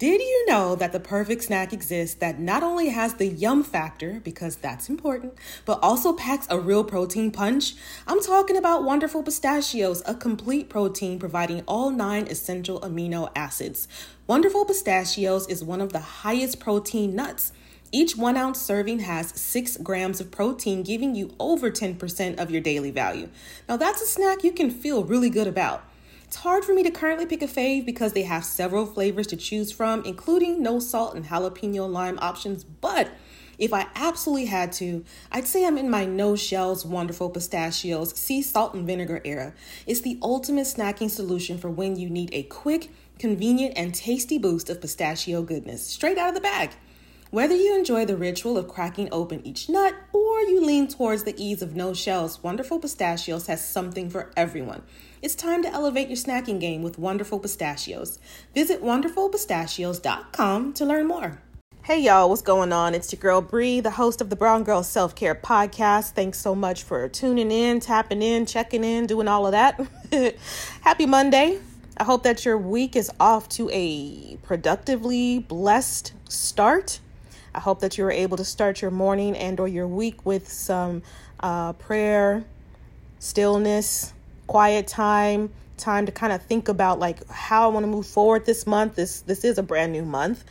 Did you know that the perfect snack exists that not only has the yum factor, because that's important, but also packs a real protein punch? I'm talking about Wonderful Pistachios, a complete protein providing all 9 essential amino acids. Wonderful Pistachios is one of the highest protein nuts. Each 1 ounce serving has 6 grams of protein, giving you over 10% of your daily value. Now that's a snack you can feel really good about. It's hard for me to currently pick a fave because they have several flavors to choose from, including no salt and jalapeno lime options. But if I absolutely had to, I'd say I'm in my no shells Wonderful Pistachios sea salt and vinegar era. It's the ultimate snacking solution for when you need a quick, convenient, and tasty boost of pistachio goodness straight out of the bag. Whether you enjoy the ritual of cracking open each nut or you lean towards the ease of no shells, Wonderful Pistachios has something for everyone. It's time to elevate your snacking game with Wonderful Pistachios. Visit wonderfulpistachios.com to learn more. Hey y'all, what's going on? It's your girl Bree, the host of the Brown Girl Self-Care Podcast. Thanks so much for tuning in, tapping in, checking in, doing all of that. Happy Monday. I hope that your week is off to a productively blessed start. I hope that you were able to start your morning and or your week with some prayer, stillness, quiet time to kind of think about like how I want to move forward this month. This is a brand new month.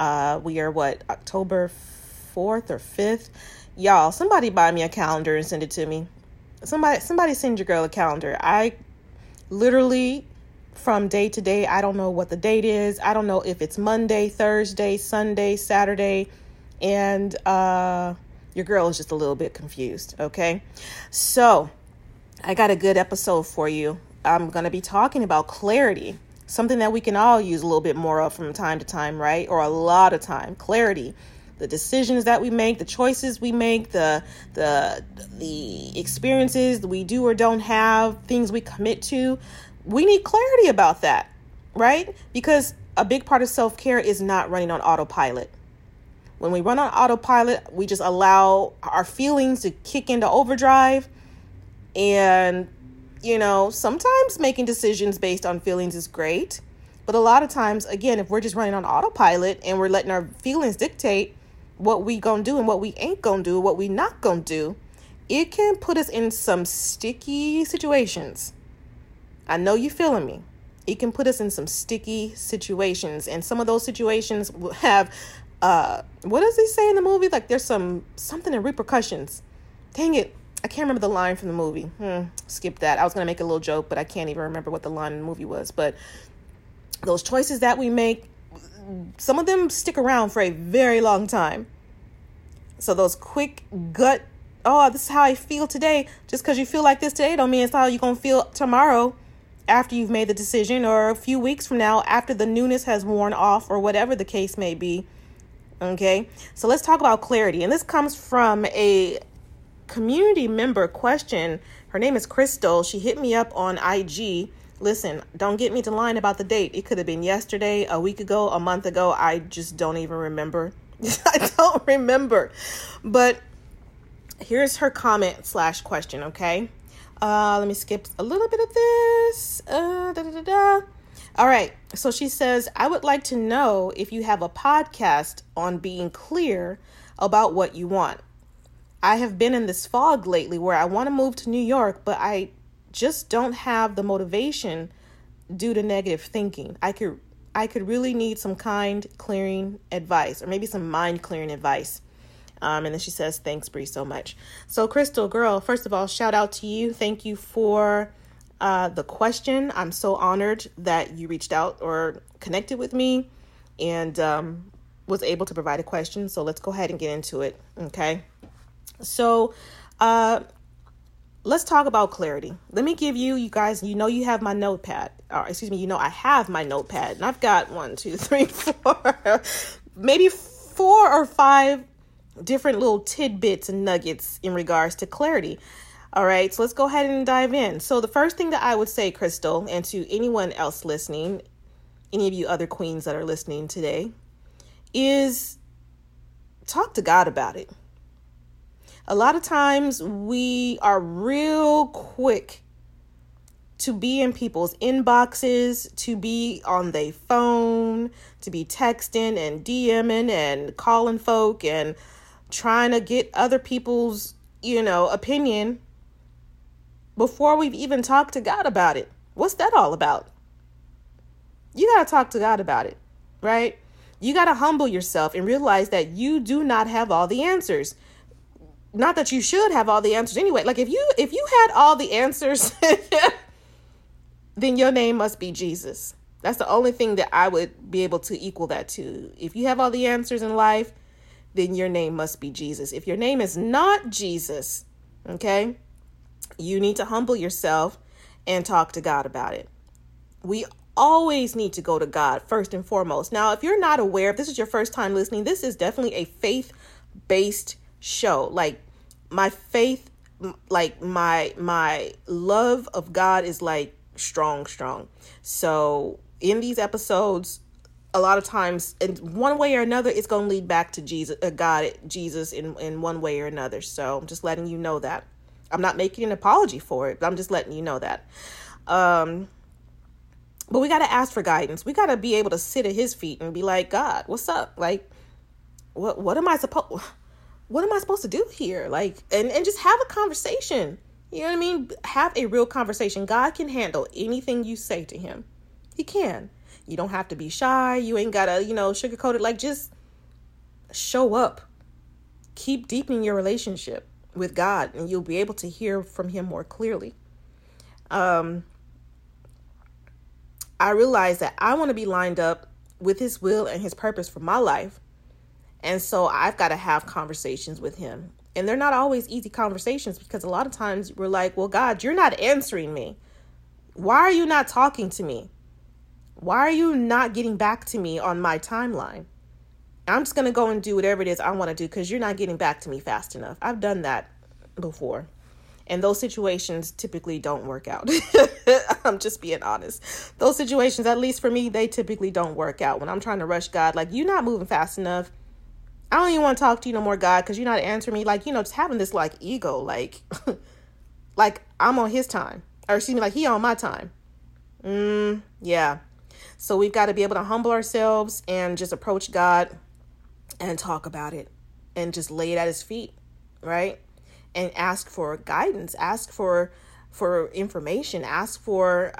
We are October 4th or 5th. Y'all, somebody buy me a calendar and send it to me. Somebody send your girl a calendar. I literally from day to day, I don't know what the date is. I don't know if it's Monday, Thursday, Sunday, Saturday. And your girl is just a little bit confused, okay? So I got a good episode for you. I'm going to be talking about clarity, something that we can all use a little bit more of from time to time, right? Or a lot of time. Clarity, the decisions that we make, the choices we make, the experiences that we do or don't have, things we commit to. We need clarity about that, right? Because a big part of self-care is not running on autopilot. When we run on autopilot, we just allow our feelings to kick into overdrive. And, sometimes making decisions based on feelings is great. But a lot of times, again, if we're just running on autopilot and we're letting our feelings dictate what we gonna do and what we ain't gonna do, what we not gonna do, it can put us in some sticky situations. I know you feeling me. It can put us in some sticky situations. And some of those situations will have what does he say in the movie? Like there's something in repercussions. Dang it. I can't remember the line from the movie. Skip that. I was going to make a little joke, but I can't even remember what the line in the movie was. But those choices that we make, some of them stick around for a very long time. So those quick gut, this is how I feel today. Just because you feel like this today don't mean it's how you're going to feel tomorrow after you've made the decision or a few weeks from now after the newness has worn off or whatever the case may be. Okay, so let's talk about clarity. And this comes from a community member question. Her name is Crystal. She hit me up on IG. Listen, don't get me to line about the date. It could have been yesterday, a week ago, a month ago. I just don't even remember. I don't remember. But here's her comment/question, okay? Let me skip a little bit of this. All right. So she says, I would like to know if you have a podcast on being clear about what you want. I have been in this fog lately where I want to move to New York, but I just don't have the motivation due to negative thinking. I could really need some kind clearing advice or maybe some mind clearing advice. And then she says, thanks, Bree, so much. So Crystal, girl, first of all, shout out to you. Thank you for the question. I'm so honored that you reached out or connected with me and was able to provide a question. So let's go ahead and get into it. Okay. So let's talk about clarity. Let me give you guys, you have my notepad. I have my notepad and I've got 1, 2, 3, 4, maybe 4 or 5 different little tidbits and nuggets in regards to clarity. All right, so let's go ahead and dive in. So the first thing that I would say, Crystal, and to anyone else listening, any of you other queens that are listening today, is talk to God about it. A lot of times we are real quick to be in people's inboxes, to be on their phone, to be texting and DMing and calling folk and trying to get other people's, opinion before we've even talked to God about it. What's that all about? You got to talk to God about it, right? You got to humble yourself and realize that you do not have all the answers. Not that you should have all the answers anyway. Like if you had all the answers, then your name must be Jesus. That's the only thing that I would be able to equal that to. If you have all the answers in life, then your name must be Jesus. If your name is not Jesus, okay, you need to humble yourself and talk to God about it. We always need to go to God first and foremost. Now, if you're not aware, if this is your first time listening, this is definitely a faith-based show. Like my faith, like my love of God is like strong. So in these episodes, a lot of times in one way or another, it's going to lead back to Jesus in one way or another. So I'm just letting you know that. I'm not making an apology for it, but I'm just letting you know that. But we got to ask for guidance. We got to be able to sit at his feet and be like, God, what's up? Like, what am I supposed to do here? Like, and just have a conversation. You know what I mean? Have a real conversation. God can handle anything you say to him. He can. You don't have to be shy. You ain't got to, sugarcoat it. Like, just show up. Keep deepening your relationship with God, and you'll be able to hear from him more clearly. I realize that I want to be lined up with his will and his purpose for my life. And so I've got to have conversations with him. And they're not always easy conversations, because a lot of times we're like, well, God, you're not answering me. Why are you not talking to me? Why are you not getting back to me on my timeline? I'm just going to go and do whatever it is I want to do because you're not getting back to me fast enough. I've done that before. And those situations typically don't work out. I'm just being honest. Those situations, at least for me, they typically don't work out. When I'm trying to rush God, like, you're not moving fast enough. I don't even want to talk to you no more, God, because you're not answering me. Like, just having this like ego, like, like I'm on his time, or excuse me, like he on my time. Yeah. So we've got to be able to humble ourselves and just approach God and talk about it and just lay it at his feet, right? And ask for guidance, ask for information, ask for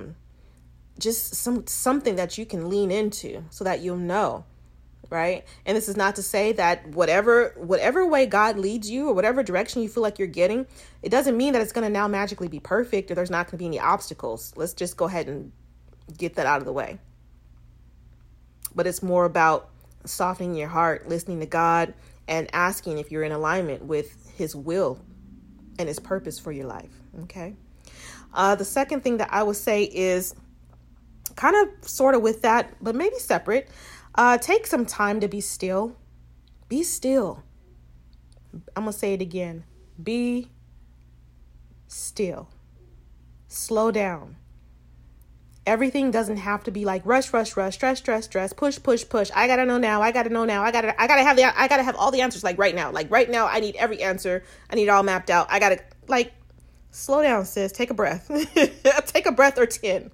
just something that you can lean into so that you'll know, right? And this is not to say that whatever way God leads you or whatever direction you feel like you're getting, it doesn't mean that it's going to now magically be perfect or there's not going to be any obstacles. Let's just go ahead and get that out of the way. But it's more about softening your heart, listening to God, and asking if you're in alignment with his will and his purpose for your life. Okay. The second thing that I would say is kind of sort of with that, but maybe separate. Take some time to be still. Be still. I'm going to say it again. Be still. Slow down. Everything doesn't have to be like rush, stress, push. I gotta know now. I gotta have all the answers like right now. Like right now, I need every answer. I need it all mapped out. I gotta slow down, sis. Take a breath. Take a breath or 10.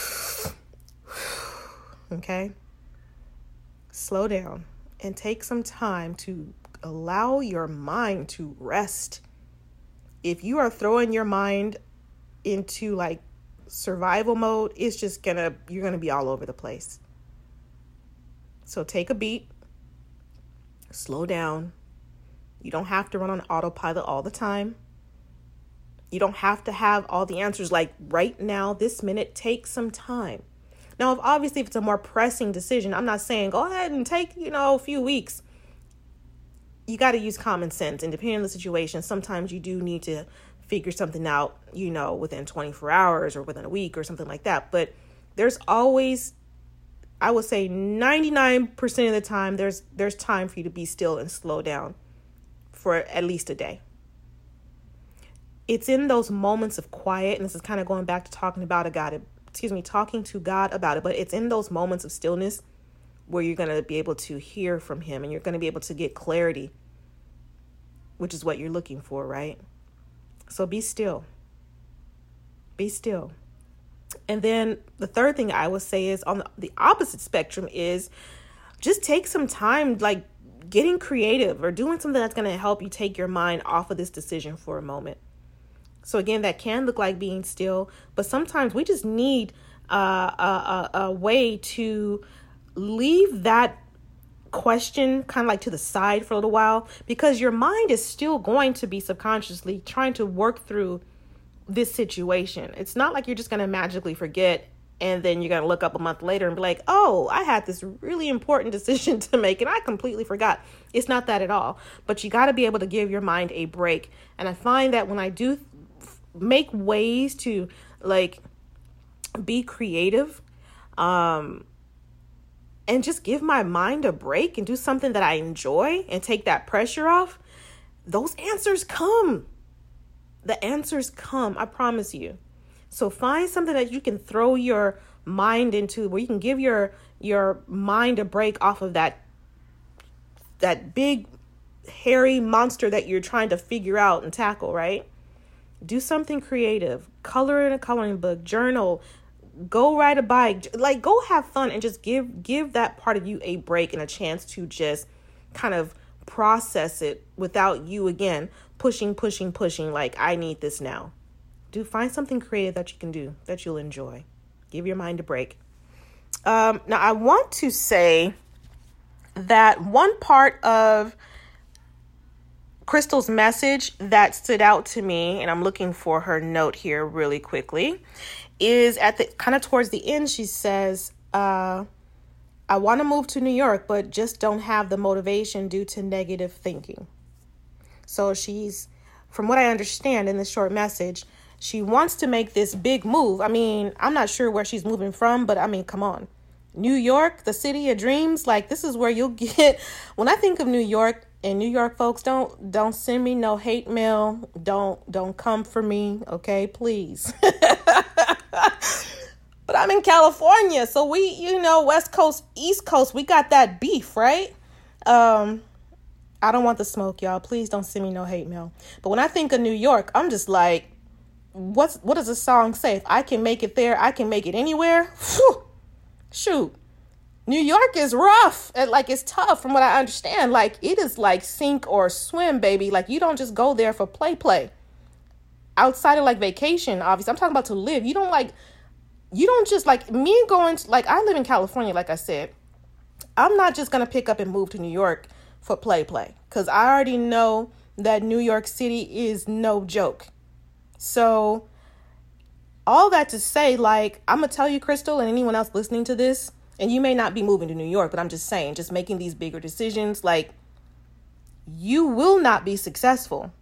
Okay. Slow down and take some time to allow your mind to rest. If you are throwing your mind into survival mode, it's just you're gonna be all over the place. So take a beat, slow down. You don't have to run on autopilot all the time. You don't have to have all the answers right now, this minute. Take some time. Now, if it's a more pressing decision, I'm not saying go ahead and take, a few weeks. You got to use common sense, and depending on the situation, sometimes you do need to figure something out, within 24 hours or within a week or something like that. But there's always, I would say 99% of the time, there's time for you to be still and slow down for at least a day. It's in those moments of quiet, and this is kind of going back to talking to God about it, but it's in those moments of stillness where you're going to be able to hear from him, and you're going to be able to get clarity, which is what you're looking for, right? So be still. Be still. And then the third thing I would say is on the opposite spectrum is just take some time, like getting creative or doing something that's going to help you take your mind off of this decision for a moment. So again, that can look like being still, but sometimes we just need a way to leave that question kind of like to the side for a little while, because your mind is still going to be subconsciously trying to work through this situation. It's not like you're just going to magically forget and then you're going to look up a month later and be like, oh, I had this really important decision to make and I completely forgot. It's not that at all. But you got to be able to give your mind a break. And I find that when I do make ways to like be creative, and just give my mind a break and do something that I enjoy and take that pressure off, those answers come. The answers come, I promise you. So find something that you can throw your mind into, where you can give your mind a break off of that big hairy monster that you're trying to figure out and tackle, right? Do something creative. Color in a coloring book, journal, go ride a bike, like go have fun and just give that part of you a break and a chance to just kind of process it without you again pushing like I need this now. Find something creative that you can do that you'll enjoy. Give your mind a break. Now I want to say that one part of Crystal's message that stood out to me, and I'm looking for her note here really quickly, is at the kind of towards the end. She says, I want to move to New York, but just don't have the motivation due to negative thinking. So she's, from what I understand in this short message, she wants to make this big move. I mean, I'm not sure where she's moving from, but I mean, come on. New York, the city of dreams, like this is where you'll get, when I think of New York, and New York folks, don't send me no hate mail. Don't come for me, okay, please. But I'm in California, so we, West Coast, East Coast, we got that beef, right? I don't want the smoke, y'all. Please don't send me no hate mail. But when I think of New York, I'm just like, what does the song say? If I can make it there, I can make it anywhere. Whew. Shoot. New York is rough and like it's tough from what I understand. Like it is like sink or swim, baby. Like you don't just go there for play. Outside of like vacation, obviously. I'm talking about to live. You don't just like me going to, like I live in California, like I said. I'm not just going to pick up and move to New York for play. Because I already know that New York City is no joke. So all that to say, like, I'm going to tell you, Crystal, and anyone else listening to this, and you may not be moving to New York, but I'm just saying, just making these bigger decisions, like, you will not be successful.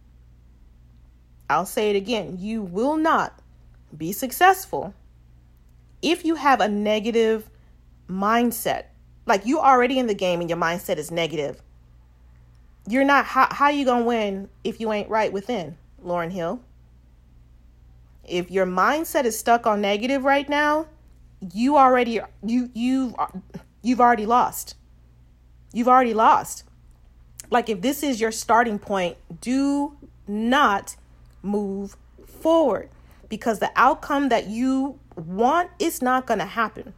I'll say it again. You will not be successful if you have a negative mindset. Like, you already in the game and your mindset is negative. You're not, how you gonna win if you ain't right within, Lauryn Hill? If your mindset is stuck on negative right now, you've already lost. You've already lost. Like, if this is your starting point, do not move forward, because the outcome that you want is not going to happen.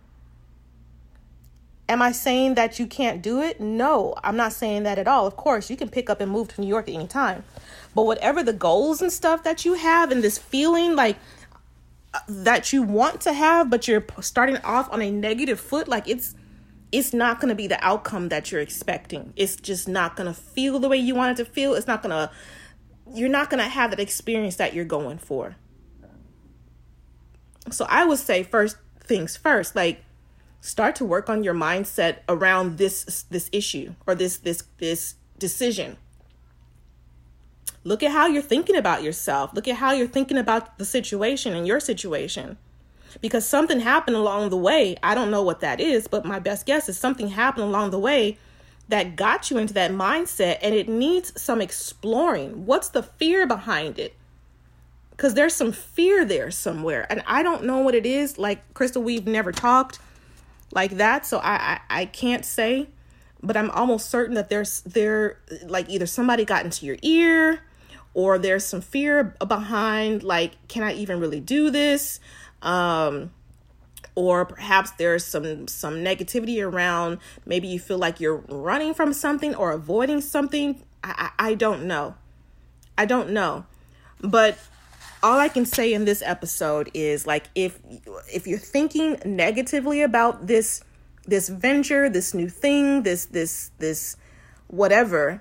Am I saying that you can't do it? No, I'm not saying that at all. Of course, you can pick up and move to New York at any time. But whatever the goals and stuff that you have and this feeling like that you want to have, but you're starting off on a negative foot, like it's not going to be the outcome that you're expecting. It's just not going to feel the way you want it to feel. You're not going to have that experience that you're going for. So I would say first things first, like start to work on your mindset around this issue or this decision. Look at how you're thinking about yourself. Look at how you're thinking about the situation and your situation. Because something happened along the way. I don't know what that is, but my best guess is something happened along the way that got you into that mindset, and it needs some exploring. What's the fear behind it? Because there's some fear there somewhere, and I don't know what it is. Like, Crystal, we've never talked like that, so I can't say, but I'm almost certain that there like either somebody got into your ear, or there's some fear behind, like, can I even really do this? Or perhaps there's some negativity around, maybe you feel like you're running from something or avoiding something. I don't know. But all I can say in this episode is, like, if you're thinking negatively about this venture, this new thing, this whatever,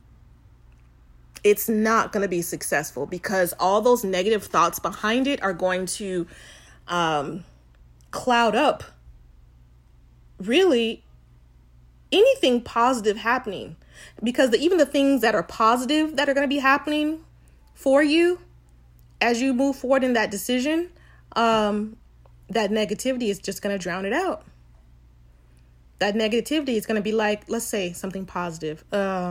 it's not going to be successful, because all those negative thoughts behind it are going to cloud up really anything positive happening, because even the things that are positive that are going to be happening for you as you move forward in that decision, that negativity is just going to drown it out. That negativity is going to be like, let's say something positive.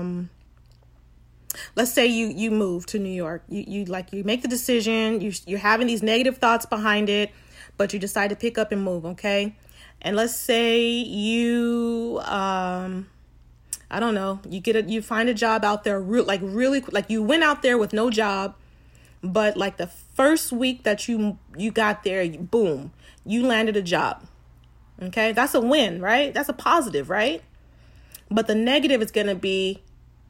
Let's say you move to New York. You make the decision. You're having these negative thoughts behind it, but you decide to pick up and move. Okay. And let's say you, I don't know, you find a job out there, really, like you went out there with no job, but like the first week that you got there, boom, you landed a job. Okay. That's a win, right? That's a positive, right? But the negative is going to be,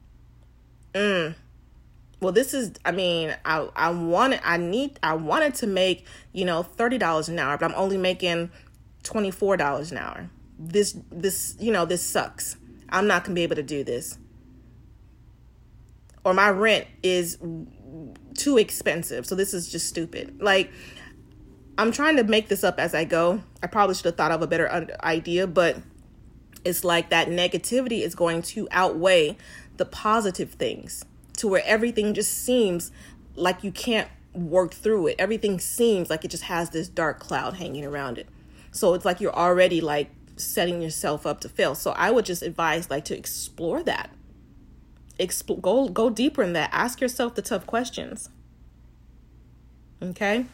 well, this is, I mean, I wanted to make, $30 an hour, but I'm only making $24 an hour. This sucks. I'm not going to be able to do this. Or my rent is too expensive, so this is just stupid. Like, I'm trying to make this up as I go. I probably should have thought of a better idea, but it's like that negativity is going to outweigh the positive things, to where everything just seems like you can't work through it. Everything seems like it just has this dark cloud hanging around it. So it's like you're already like setting yourself up to fail. So I would just advise to explore that. Go deeper in that. Ask yourself the tough questions. Okay.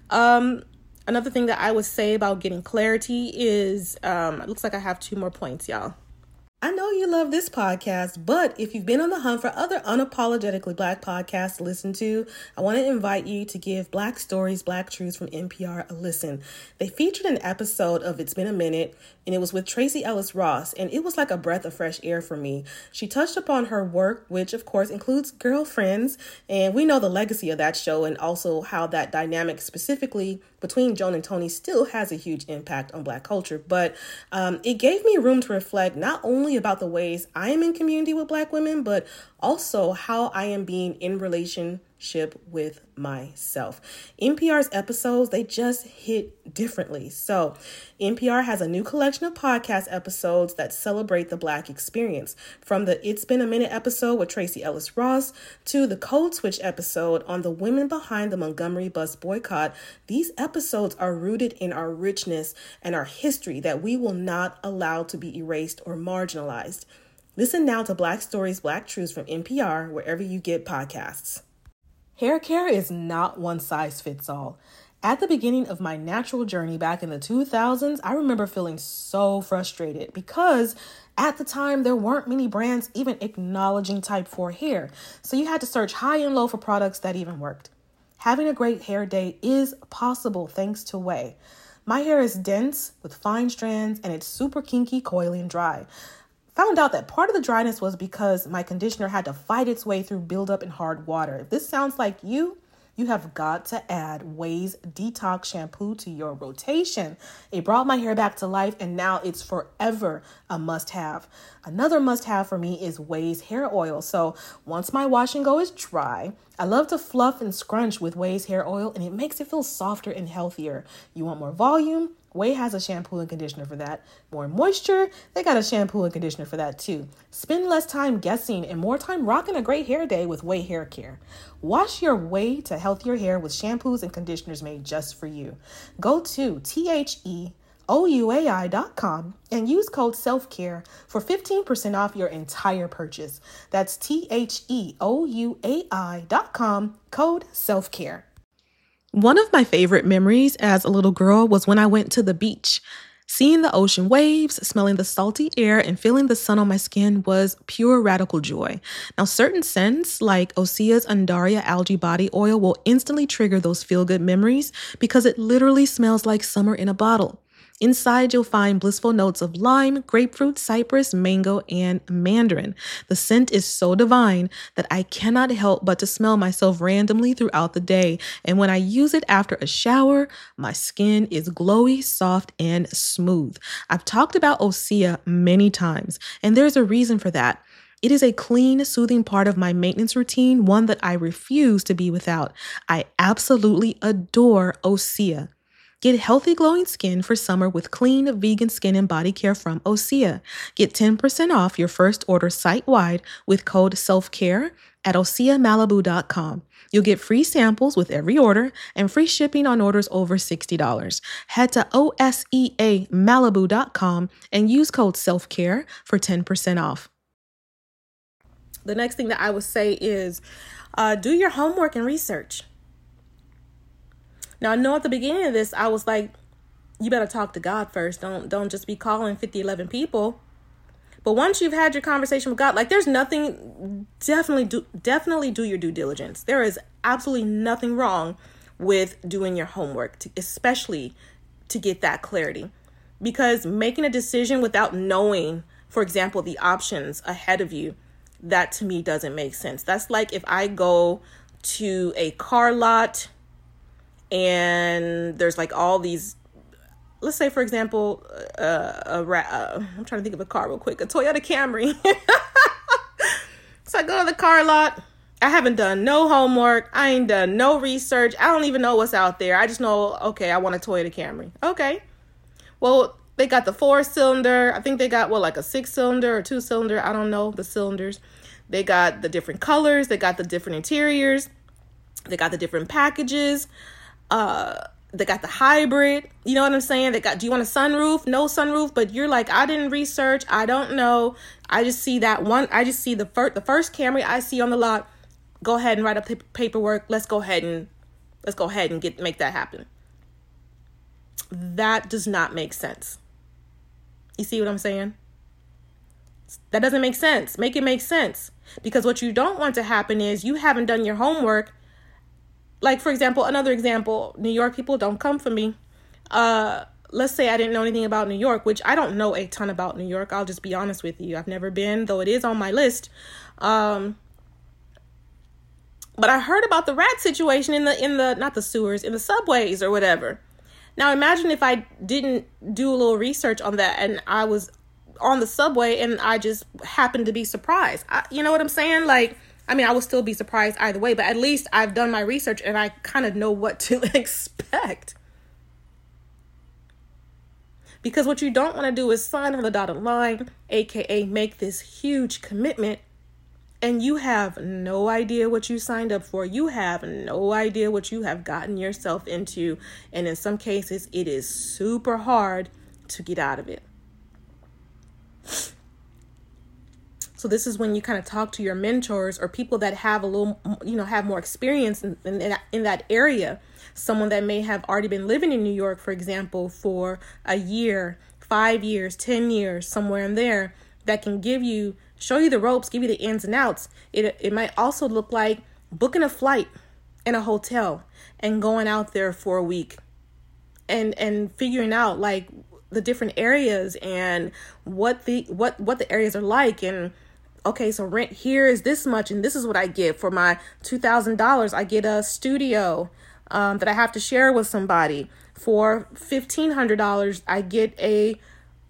Another thing that I would say about getting clarity is, it looks like I have 2 more points, y'all. I know you love this podcast, but if you've been on the hunt for other unapologetically Black podcasts to listen to, I want to invite you to give Black Stories, Black Truths from NPR a listen. They featured an episode of It's Been a Minute, and it was with Tracee Ellis Ross, and it was like a breath of fresh air for me. She touched upon her work, which of course includes Girlfriends, and we know the legacy of that show, and also how that dynamic specifically between Joan and Tony still has a huge impact on Black culture. But it gave me room to reflect not only about the ways I am in community with Black women, but also how I am being in relationship with myself. NPR's episodes, they just hit differently. So NPR has a new collection of podcast episodes that celebrate the Black experience, from the It's Been a Minute episode with Tracee Ellis Ross to the Code Switch episode on the women behind the Montgomery bus boycott. These episodes are rooted in our richness and our history that we will not allow to be erased or marginalized. Listen now to Black Stories, Black Truths from NPR, wherever you get podcasts. Hair care is not one size fits all. At the beginning of my natural journey back in the 2000s, I remember feeling so frustrated because at the time there weren't many brands even acknowledging type 4 hair. So you had to search high and low for products that even worked. Having a great hair day is possible thanks to OUAI. My hair is dense with fine strands and it's super kinky, coily, and dry. Found out that part of the dryness was because my conditioner had to fight its way through buildup in hard water. If this sounds like you have got to add OUAI's Detox Shampoo to your rotation. It brought my hair back to life, and now it's forever a must-have. Another must-have for me is OUAI's hair oil. So once my wash and go is dry, I love to fluff and scrunch with OUAI's hair oil, and it makes it feel softer and healthier. You want more volume? OUAI has a shampoo and conditioner for that. More moisture? They got a shampoo and conditioner for that too. Spend less time guessing and more time rocking a great hair day with OUAI Hair Care. Wash your way to healthier hair with shampoos and conditioners made just for you. Go to THEOUAI.com and use code SELFCARE for 15% off your entire purchase. That's THEOUAI.com, code SELFCARE. One of my favorite memories as a little girl was when I went to the beach. Seeing the ocean waves, smelling the salty air, and feeling the sun on my skin was pure radical joy. Now, certain scents like Osea's Undaria algae body oil will instantly trigger those feel-good memories because it literally smells like summer in a bottle. Inside, you'll find blissful notes of lime, grapefruit, cypress, mango, and mandarin. The scent is so divine that I cannot help but to smell myself randomly throughout the day. And when I use it after a shower, my skin is glowy, soft, and smooth. I've talked about Osea many times, and there's a reason for that. It is a clean, soothing part of my maintenance routine, one that I refuse to be without. I absolutely adore Osea. Get healthy, glowing skin for summer with clean, vegan skin and body care from Osea. Get 10% off your first order site-wide with code SELFCARE at OseaMalibu.com. You'll get free samples with every order and free shipping on orders over $60. Head to OSEAMalibu.com and use code SELFCARE for 10% off. The next thing that I would say is do your homework and research. Now, I know at the beginning of this, I was like, you better talk to God first. Don't just be calling 50, 11 people. But once you've had your conversation with God, like there's nothing, definitely do your due diligence. There is absolutely nothing wrong with doing your homework, especially to get that clarity. Because making a decision without knowing, for example, the options ahead of you, that to me doesn't make sense. That's like if I go to a car lot and there's like all these, let's say, for example, I'm trying to think of a car real quick, a Toyota Camry. So I go to the car lot. I haven't done no homework. I ain't done no research. I don't even know what's out there. I just know, okay, I want a Toyota Camry. Okay. Well, they got the 4-cylinder. I think they got, like a 6-cylinder or 2-cylinder. I don't know the cylinders. They got the different colors. They got the different interiors. They got the different packages. They got the hybrid, you know what I'm saying? Do you want a sunroof? No sunroof, but you're like, I didn't research. I don't know. I just see that one. I just see the first Camry I see on the lot. Go ahead and write up the paperwork. Let's go ahead and make that happen. That does not make sense. You see what I'm saying? That doesn't make sense. Make it make sense. Because what you don't want to happen is you haven't done your homework. Like, for example, another example, New York people, don't come for me. Let's say I didn't know anything about New York, which I don't know a ton about New York. I'll just be honest with you. I've never been, though it is on my list. But I heard about the rat situation in the not the sewers, in the subways or whatever. Now, imagine if I didn't do a little research on that and I was on the subway and I just happened to be surprised. You know what I'm saying? Like, I mean, I will still be surprised either way, but at least I've done my research and I kind of know what to expect. Because what you don't want to do is sign on the dotted line, aka make this huge commitment, and you have no idea what you signed up for. You have no idea what you have gotten yourself into. And in some cases, it is super hard to get out of it. So this is when you kind of talk to your mentors or people that have a little, have more experience in that area. Someone that may have already been living in New York, for example, for a year, 5 years, 10 years, somewhere in there, that can show you the ropes, give you the ins and outs. It might also look like booking a flight in a hotel and going out there for a week and figuring out like the different areas and what the areas are like. And okay, so rent here is this much, and this is what I get for my $2,000. I get a studio that I have to share with somebody. For $1,500, I get a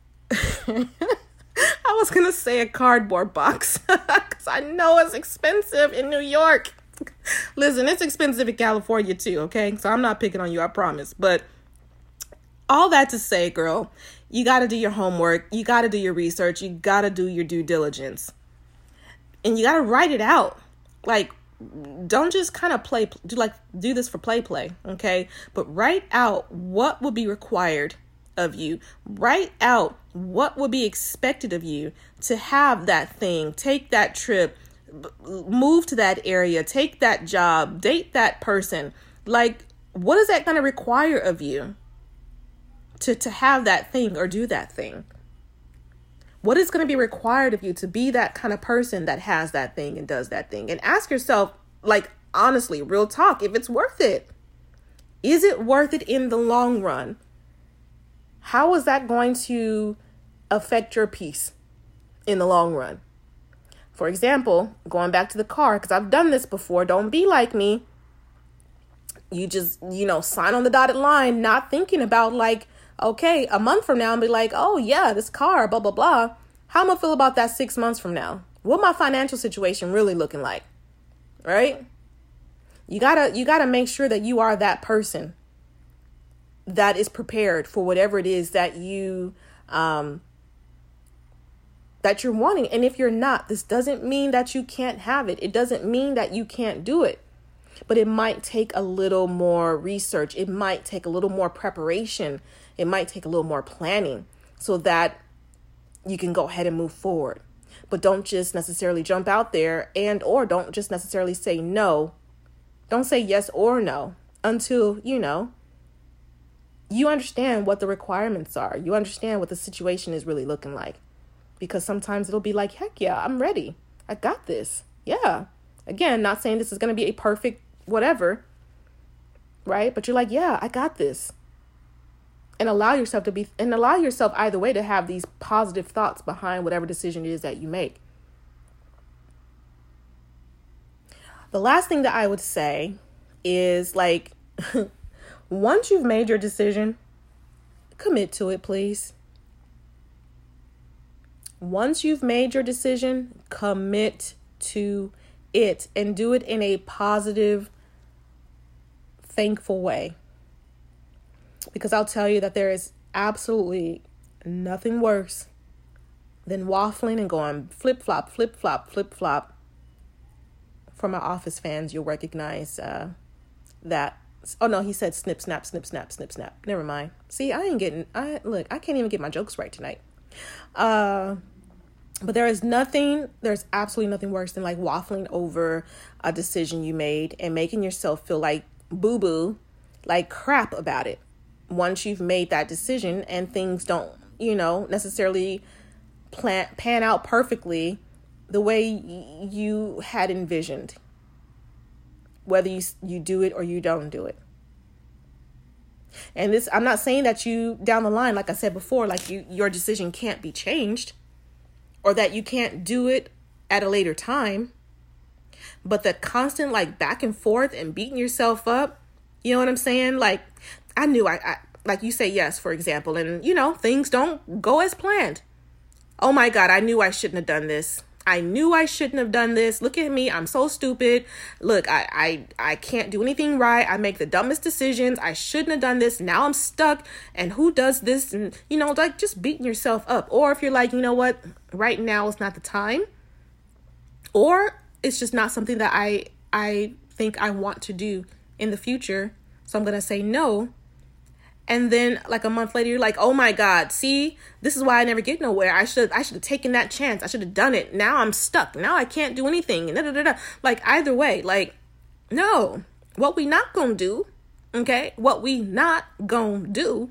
I was gonna say a cardboard box because I know it's expensive in New York. Listen, it's expensive in California too, okay? So I'm not picking on you, I promise. But all that to say, girl, you got to do your homework. You got to do your research. You got to do your due diligence. And you got to write it out. Like, don't just kind of do this for play, okay? But write out what would be required of you. Write out what would be expected of you to have that thing, take that trip, move to that area, take that job, date that person. Like, what is that going to require of you? to have that thing or do that thing? What is going to be required of you to be that kind of person that has that thing and does that thing? And ask yourself, like, honestly, real talk, if it's worth it. Is it worth it in the long run? How is that going to affect your peace in the long run? For example, going back to the car, because I've done this before. Don't be like me. You just, sign on the dotted line, not thinking about like, okay, a month from now, and be like, oh yeah, this car, blah, blah, blah. How am I feel about that 6 months from now? What my financial situation really looking like? Right? You gotta make sure that you are that person that is prepared for whatever it is that you, that you're wanting. And if you're not, this doesn't mean that you can't have it. It doesn't mean that you can't do it, but it might take a little more research. It might take a little more preparation. It might take a little more planning so that you can go ahead and move forward. But don't just necessarily jump out there or don't just necessarily say no. Don't say yes or no until, you understand what the requirements are. You understand what the situation is really looking like. Because sometimes it'll be like, heck yeah, I'm ready. I got this. Yeah. Again, not saying this is going to be a perfect whatever, right? But you're like, yeah, I got this. And allow yourself either way to have these positive thoughts behind whatever decision it is that you make. The last thing that I would say is like, once you've made your decision, commit to it, please. Once you've made your decision, commit to it and do it in a positive, thankful way. Because I'll tell you that there is absolutely nothing worse than waffling and going flip-flop, flip-flop, flip-flop. For my Office fans, you'll recognize that. Oh, no, he said snip, snap, snip, snap, snip, snap. Never mind. See, I can't even get my jokes right tonight. But there's absolutely nothing worse than like waffling over a decision you made and making yourself feel like boo-boo, like crap about it. Once you've made that decision and things don't, necessarily pan out perfectly the way you had envisioned, whether you do it or you don't do it. And this, I'm not saying that you down the line, like I said before, like your decision can't be changed or that you can't do it at a later time, but the constant like back and forth and beating yourself up, you know what I'm saying? Like I knew I like you say yes, for example, and things don't go as planned. Oh my God, I knew I shouldn't have done this. I knew I shouldn't have done this. Look at me. I'm so stupid. Look, I can't do anything right. I make the dumbest decisions. I shouldn't have done this. Now I'm stuck. And who does this? And, like just beating yourself up. Or if you're like, you know what? Right now is not the time. Or it's just not something that I think I want to do in the future. So I'm going to say no. And then like a month later, you're like, oh my God, see, this is why I never get nowhere. I should have taken that chance. I should have done it. Now I'm stuck. Now I can't do anything. Like either way, like, no, what we not gonna do, okay? What we not gonna do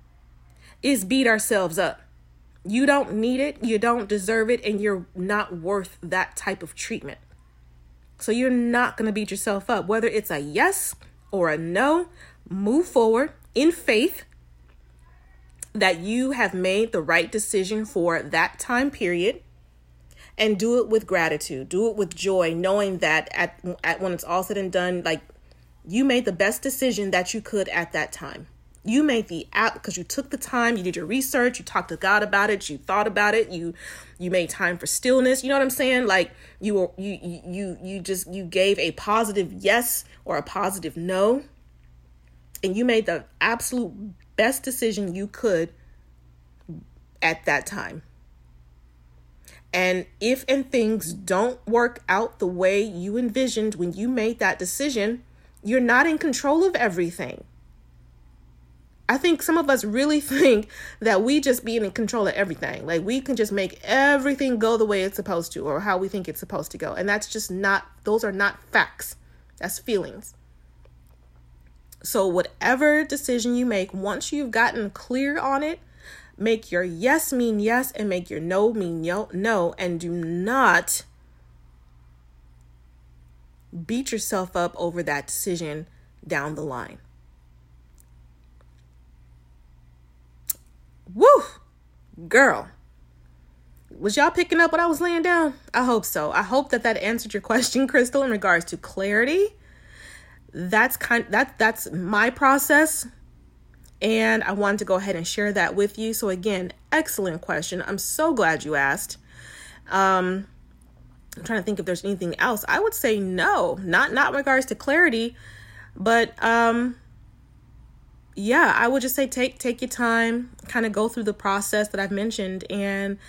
is beat ourselves up. You don't need it. You don't deserve it. And you're not worth that type of treatment. So you're not going to beat yourself up, whether it's a yes or a no. Move forward in faith that you have made the right decision for that time period, and do it with gratitude, do it with joy, knowing that at when it's all said and done, like you made the best decision that you could at that time. You made the app because you took the time, you did your research, you talked to God about it, you thought about it, you made time for stillness. You know what I'm saying? Like you gave a positive yes or a positive no. And you made the absolute best decision you could at that time. And if things don't work out the way you envisioned when you made that decision, you're not in control of everything. I think some of us really think that we just be in control of everything. Like we can just make everything go the way it's supposed to or how we think it's supposed to go. And that's just not, those are not facts. That's feelings. So whatever decision you make, once you've gotten clear on it, make your yes mean yes and make your no mean no, and do not beat yourself up over that decision down the line. Woo! Girl, was y'all picking up what I was laying down? I hope so. I hope that answered your question, Crystal, in regards to clarity. That's my process, and I wanted to go ahead and share that with you. So again, excellent question. I'm so glad you asked. I'm trying to think if there's anything else. I would say no, not in regards to clarity, but yeah, I would just say take your time, kind of go through the process that I've mentioned, and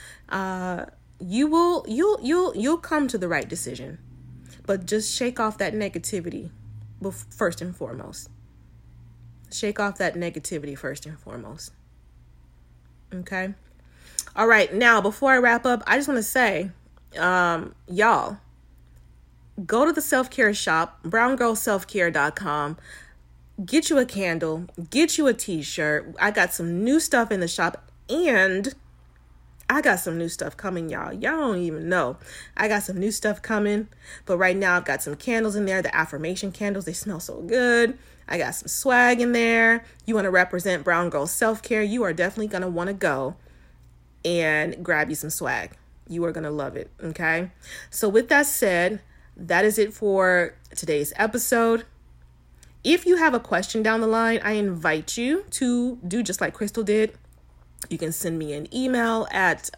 you'll come to the right decision. But just shake off that negativity first and foremost. Shake off that negativity first and foremost. Okay? All right, now before I wrap up, I just want to say, y'all, go to the self-care shop, browngirlselfcare.com. Get you a candle, get you a t-shirt. I got some new stuff in the shop, and I got some new stuff coming, y'all. Y'all don't even know. I got some new stuff coming, but right now I've got some candles in there, the affirmation candles. They smell so good. I got some swag in there. You want to represent Brown Girl Self-Care, you are definitely going to want to go and grab you some swag. You are going to love it, okay? So with that said, that is it for today's episode. If you have a question down the line, I invite you to do just like Crystal did. You can send me an email at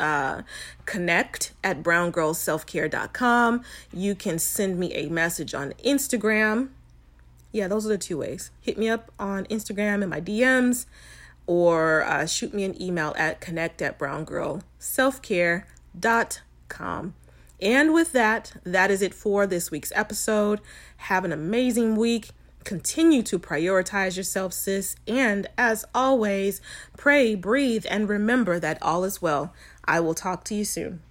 connect@browngirlselfcare.com. You can send me a message on Instagram. Yeah, those are the two ways. Hit me up on Instagram in my DMs, or shoot me an email at connect@browngirlselfcare.com. And with that is it for this week's episode. Have an amazing week. Continue to prioritize yourself, sis. And as always, pray, breathe, and remember that all is well. I will talk to you soon.